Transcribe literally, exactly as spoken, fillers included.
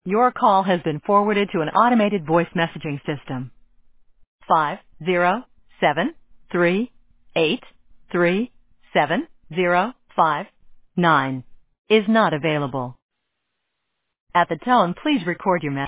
Your call has been forwarded to an automated voice messaging system. Five zero seven three eight three seven zero five nine is not available. At the tone, please record your message.